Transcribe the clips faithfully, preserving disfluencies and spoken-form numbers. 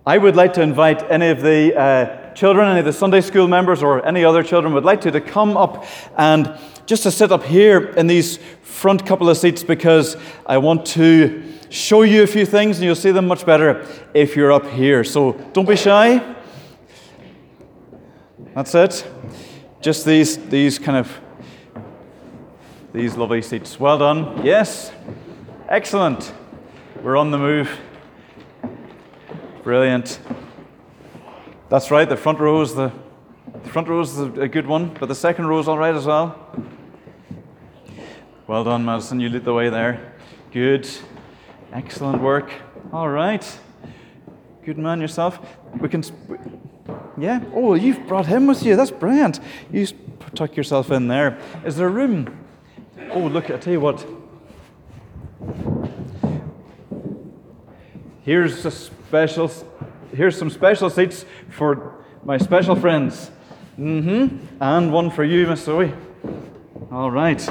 I would like to invite any of the uh, children, any of the Sunday school members or any other children would like to, to come up and just to sit up here in these front couple of seats, because I want to show you a few things and you'll see them much better if you're up here. So don't be shy. That's it. Just these, these kind of, these lovely seats. Well done. Yes. Excellent. We're on the move. Brilliant. That's right, the front row is the, the front row is a good one, but the second row is all right as well. Well done, Madison. You lead the way there. Good. Excellent work. All right. Good man yourself. We can... Yeah. Oh, you've brought him with you. That's brilliant. You tuck yourself in there. Is there room? Oh, look, I tell you what. Here's a special, here's some special seats for my special friends. Mm-hmm. And one for you, Miss Zoe. All right.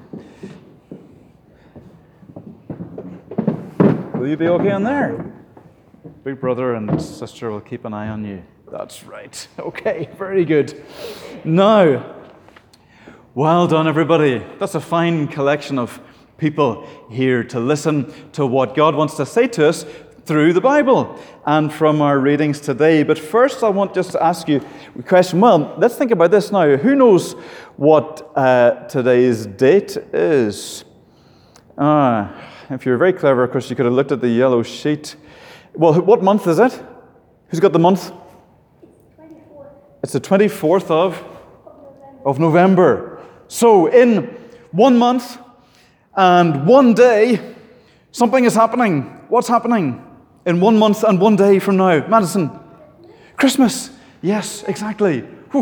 Will you be okay in there? Big brother and sister will keep an eye on you. That's right. Okay, very good. Now, well done, everybody. That's a fine collection of people here to listen to what God wants to say to us through the Bible and from our readings today. But first, I want just to ask you a question. Well, let's think about this now. Who knows what uh, today's date is? Ah, if you're very clever, of course, you could have looked at the yellow sheet. Well, what month is it? Who's got the month? twenty-fourth. It's the twenty-fourth of, of November. So, in one month and one day, something is happening. What's happening? In one month and one day from now. Madison. Christmas. Yes, exactly. Whew.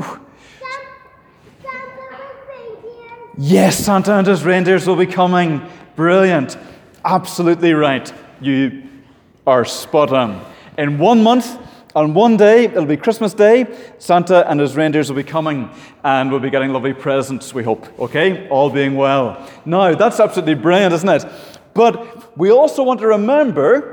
Santa with reindeers. Yes, Santa and his reindeers will be coming. Brilliant. Absolutely right. You are spot on. In one month and one day, it'll be Christmas Day. Santa and his reindeers will be coming and we'll be getting lovely presents, we hope. Okay? All being well. Now, that's absolutely brilliant, isn't it? But we also want to remember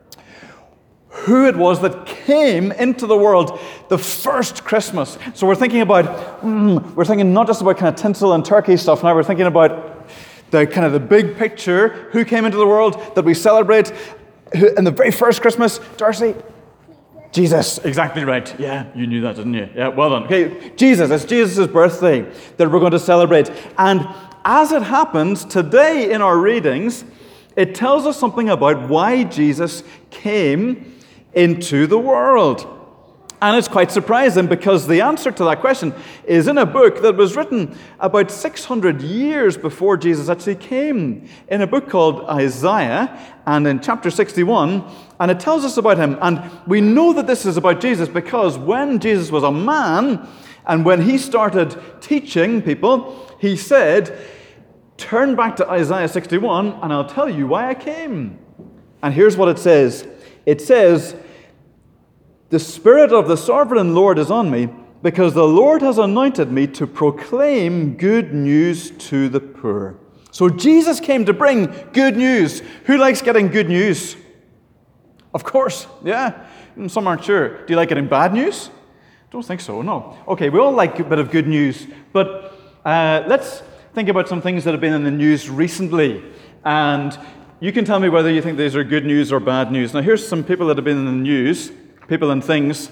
who it was that came into the world the first Christmas. So we're thinking about, mm, we're thinking not just about kind of tinsel and turkey stuff now, we're thinking about the kind of the big picture, who came into the world that we celebrate who, in the very first Christmas. Darcy? Jesus. Exactly right. Yeah, you knew that, didn't you? Yeah, well done. Okay, Jesus. It's Jesus' birthday that we're going to celebrate. And as it happens, today in our readings, it tells us something about why Jesus came into the world. And it's quite surprising because the answer to that question is in a book that was written about six hundred years before Jesus actually came, in a book called Isaiah, and in chapter sixty-one, and it tells us about him. And we know that this is about Jesus because when Jesus was a man, and when he started teaching people, he said, turn back to Isaiah sixty-one, and I'll tell you why I came. And here's what it says. It says, the Spirit of the Sovereign Lord is on me, because the Lord has anointed me to proclaim good news to the poor. So Jesus came to bring good news. Who likes getting good news? Of course, yeah. Some aren't sure. Do you like getting bad news? Don't think so, no. Okay, we all like a bit of good news, but uh, let's think about some things that have been in the news recently. And you can tell me whether you think these are good news or bad news. Now, here's some people that have been in the news. People and things.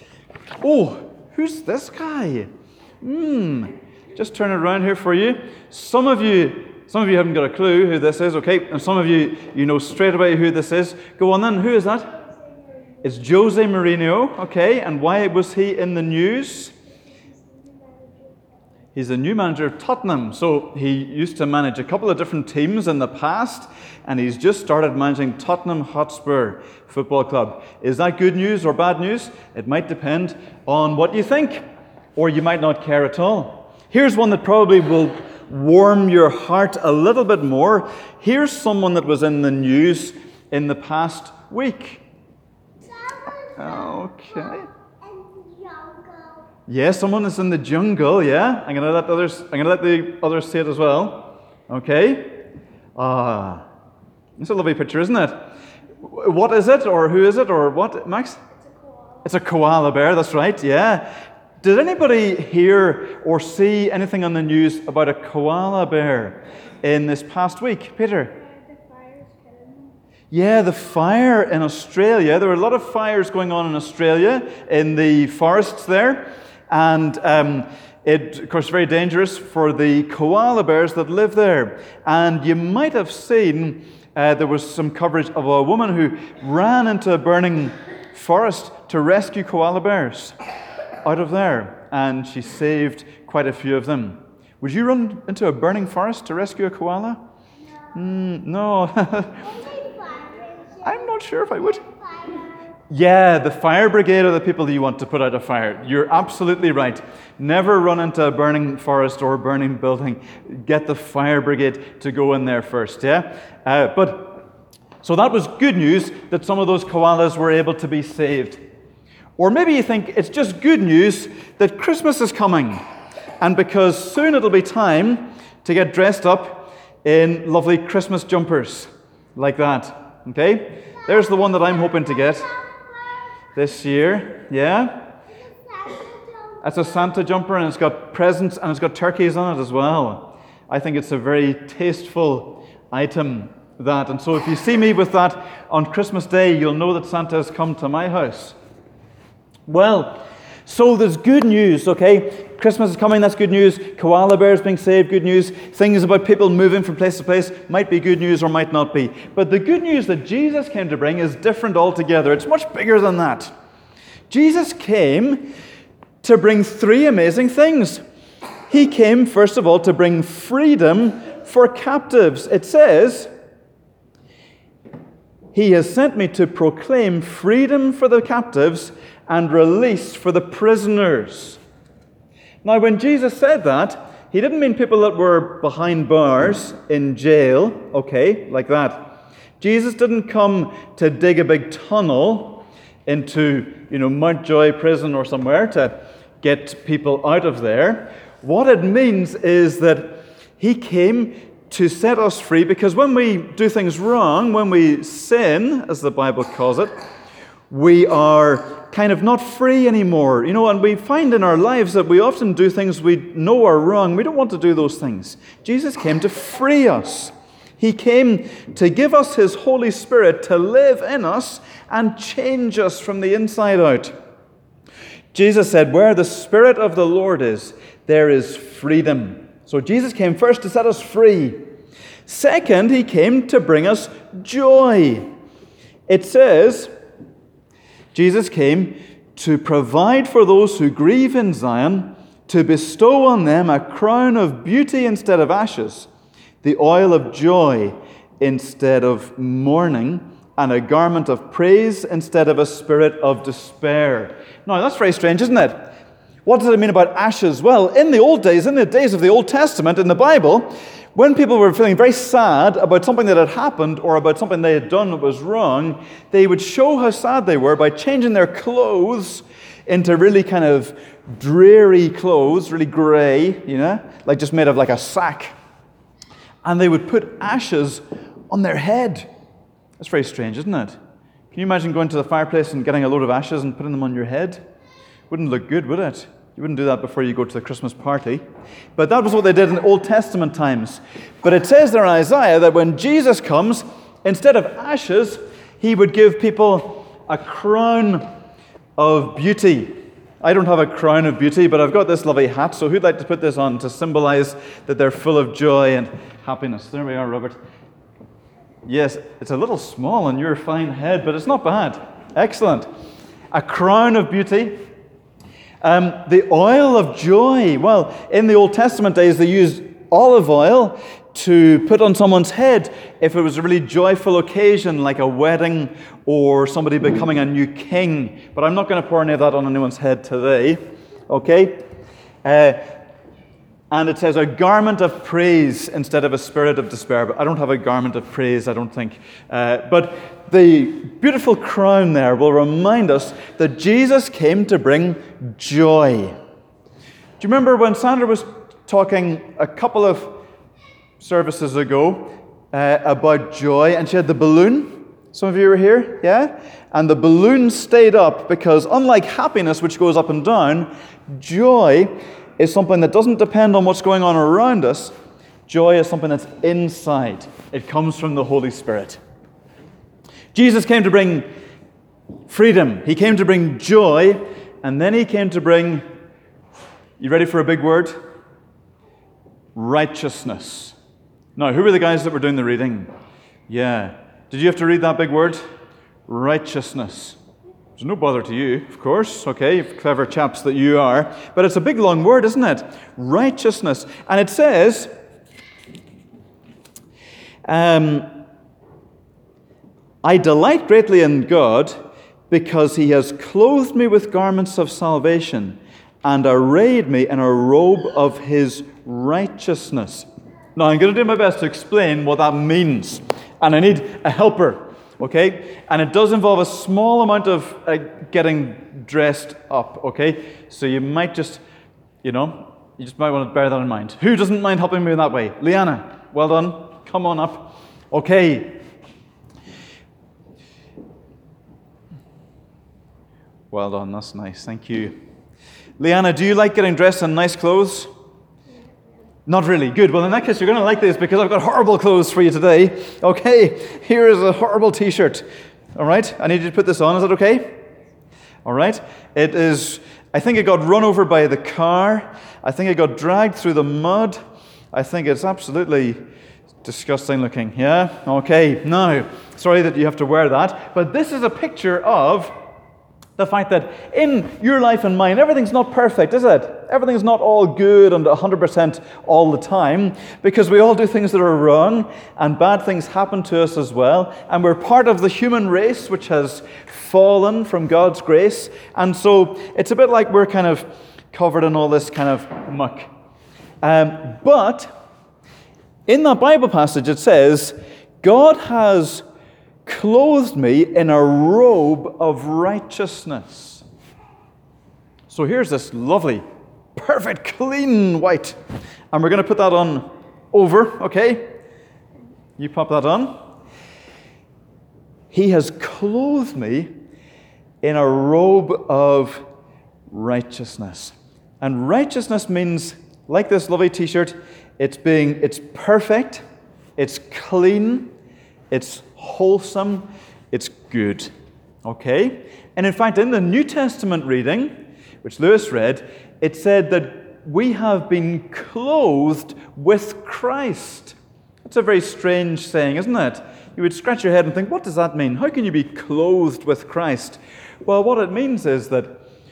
Oh, who's this guy? Hmm. Just turn it around here for you. Some of you, some of you haven't got a clue who this is, okay? And some of you, you know straight away who this is. Go on then. Who is that? It's Jose Mourinho, okay? And why was he in the news? He's the new manager of Tottenham. So he used to manage a couple of different teams in the past, and he's just started managing Tottenham Hotspur Football Club. Is that good news or bad news? It might depend on what you think, or you might not care at all. Here's one that probably will warm your heart a little bit more. Here's someone that was in the news in the past week. Okay. Yes, someone is in the jungle, yeah. I'm gonna let others I'm gonna let the others see it as well. Okay. Ah. It's a lovely picture, isn't it? What is it, or who is it, or what, Max? It's It's a koala bear, that's right, yeah. Did anybody hear or see anything on the news about a koala bear in this past week? Peter? The fire's killing them. Yeah, the fire in Australia. There were a lot of fires going on in Australia, in the forests there. And um, it, of course, very dangerous for the koala bears that live there. And you might have seen uh, there was some coverage of a woman who ran into a burning forest to rescue koala bears out of there. And she saved quite a few of them. Would you run into a burning forest to rescue a koala? Mm, no. I'm not sure if I would. Yeah, the fire brigade are the people that you want to put out a fire. You're absolutely right. Never run into a burning forest or a burning building. Get the fire brigade to go in there first, yeah? Uh, but, so that was good news that some of those koalas were able to be saved. Or maybe you think it's just good news that Christmas is coming. And because soon it'll be time to get dressed up in lovely Christmas jumpers like that, okay? There's the one that I'm hoping to get this year, yeah? That's a Santa jumper, and it's got presents, and it's got turkeys on it as well. I think it's a very tasteful item, that. And so if you see me with that on Christmas Day, you'll know that Santa has come to my house. Well, so there's good news, okay? Christmas is coming, that's good news. Koala bears being saved, good news. Things about people moving from place to place might be good news or might not be. But the good news that Jesus came to bring is different altogether. It's much bigger than that. Jesus came to bring three amazing things. He came, first of all, to bring freedom for captives. It says, He has sent me to proclaim freedom for the captives and release for the prisoners. Now, when Jesus said that, he didn't mean people that were behind bars in jail, okay, like that. Jesus didn't come to dig a big tunnel into, you know, Mountjoy prison or somewhere to get people out of there. What it means is that he came to set us free, because when we do things wrong, when we sin, as the Bible calls it, we are kind of not free anymore. You know, and we find in our lives that we often do things we know are wrong. We don't want to do those things. Jesus came to free us. He came to give us his Holy Spirit to live in us and change us from the inside out. Jesus said, where the Spirit of the Lord is, there is freedom. So Jesus came first to set us free. Second, he came to bring us joy. It says, Jesus came to provide for those who grieve in Zion, to bestow on them a crown of beauty instead of ashes, the oil of joy instead of mourning, and a garment of praise instead of a spirit of despair. Now, that's very strange, isn't it? What does it mean about ashes? Well, in the old days, in the days of the Old Testament, in the Bible, when people were feeling very sad about something that had happened or about something they had done that was wrong, they would show how sad they were by changing their clothes into really kind of dreary clothes, really grey, you know, like just made of like a sack. And they would put ashes on their head. That's very strange, isn't it? Can you imagine going to the fireplace and getting a load of ashes and putting them on your head? Wouldn't look good, would it? You wouldn't do that before you go to the Christmas party. But that was what they did in the Old Testament times. But it says there in Isaiah that when Jesus comes, instead of ashes, he would give people a crown of beauty. I don't have a crown of beauty, but I've got this lovely hat, so who'd like to put this on to symbolize that they're full of joy and happiness? There we are, Robert. Yes, it's a little small on your fine head, but it's not bad. Excellent. A crown of beauty. Um, the oil of joy. Well, in the Old Testament days, they used olive oil to put on someone's head if it was a really joyful occasion, like a wedding or somebody becoming a new king. But I'm not going to pour any of that on anyone's head today. Okay? Uh, and it says a garment of praise instead of a spirit of despair. But I don't have a garment of praise, I don't think. Uh, but the beautiful crown there will remind us that Jesus came to bring joy. Do you remember when Sandra was talking a couple of services ago uh, about joy, and she had the balloon? Some of you were here, yeah? And the balloon stayed up because unlike happiness, which goes up and down, joy is something that doesn't depend on what's going on around us. Joy is something that's inside. It comes from the Holy Spirit. Jesus came to bring freedom. He came to bring joy, and then he came to bring, you ready for a big word? Righteousness. Now, who were the guys that were doing the reading? Yeah. Did you have to read that big word? Righteousness. There's no bother to you, of course, okay, clever chaps that you are. But it's a big, long word, isn't it? Righteousness. And it says, um, I delight greatly in God because he has clothed me with garments of salvation and arrayed me in a robe of his righteousness. Now, I'm going to do my best to explain what that means. And I need a helper, okay? And it does involve a small amount of uh, getting dressed up, okay? So you might just, you know, you just might want to bear that in mind. Who doesn't mind helping me in that way? Liana, well done. Come on up. Okay. Well done. That's nice. Thank you. Liana, do you like getting dressed in nice clothes? Not really. Good. Well, in that case, you're going to like this because I've got horrible clothes for you today. Okay. Here is a horrible t-shirt. All right. I need you to put this on. Is that okay? All right. It is, I think it got run over by the car. I think it got dragged through the mud. I think it's absolutely disgusting looking. Yeah? Okay. Now, sorry that you have to wear that. But this is a picture of the fact that in your life and mine, everything's not perfect, is it? Everything's not all good and one hundred percent all the time, because we all do things that are wrong, and bad things happen to us as well, and we're part of the human race which has fallen from God's grace, and so it's a bit like we're kind of covered in all this kind of muck. Um, but in that Bible passage it says, God has clothed me in a robe of righteousness. So here's this lovely, perfect, clean white. And we're going to put that on over, okay? You pop that on. He has clothed me in a robe of righteousness. And righteousness means, like this lovely t-shirt, it's being, it's perfect, it's clean, it's wholesome, it's good. Okay? And in fact, in the New Testament reading, which Lewis read, it said that we have been clothed with Christ. That's a very strange saying, isn't it? You would scratch your head and think, what does that mean? How can you be clothed with Christ? Well, what it means is that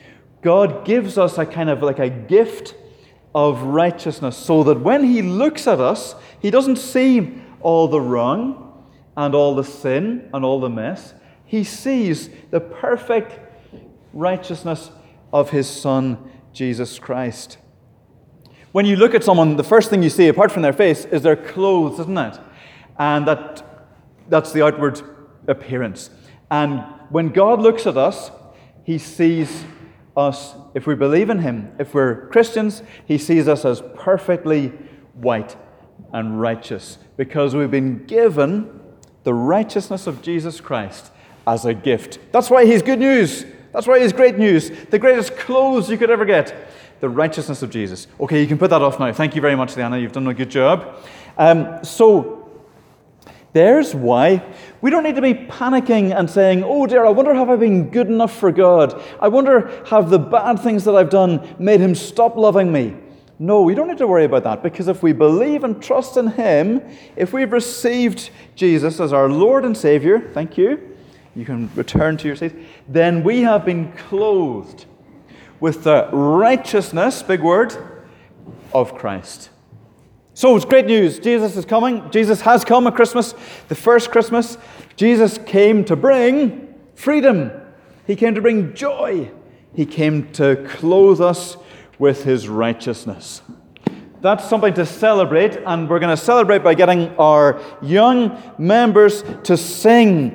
God gives us a kind of like a gift of righteousness so that when he looks at us, he doesn't see all the wrong and all the sin and all the mess. He sees the perfect righteousness of his Son, Jesus Christ. When you look at someone, the first thing you see, apart from their face, is their clothes, isn't it? And that that's the outward appearance. And when God looks at us, he sees us, if we believe in him, if we're Christians, he sees us as perfectly white and righteous because we've been given the righteousness of Jesus Christ as a gift. That's why he's good news. That's why he's great news. The greatest clothes you could ever get. The righteousness of Jesus. Okay, you can put that off now. Thank you very much, Liana. You've done a good job. Um, so, there's why we don't need to be panicking and saying, oh dear, I wonder have I been good enough for God? I wonder have the bad things that I've done made him stop loving me? No, we don't need to worry about that, because if we believe and trust in him, if we've received Jesus as our Lord and Savior, thank you, you can return to your seat, then we have been clothed with the righteousness, big word, of Christ. So it's great news. Jesus is coming. Jesus has come at Christmas, the first Christmas. Jesus came to bring freedom. He came to bring joy. He came to clothe us with his righteousness. That's something to celebrate, and we're going to celebrate by getting our young members to sing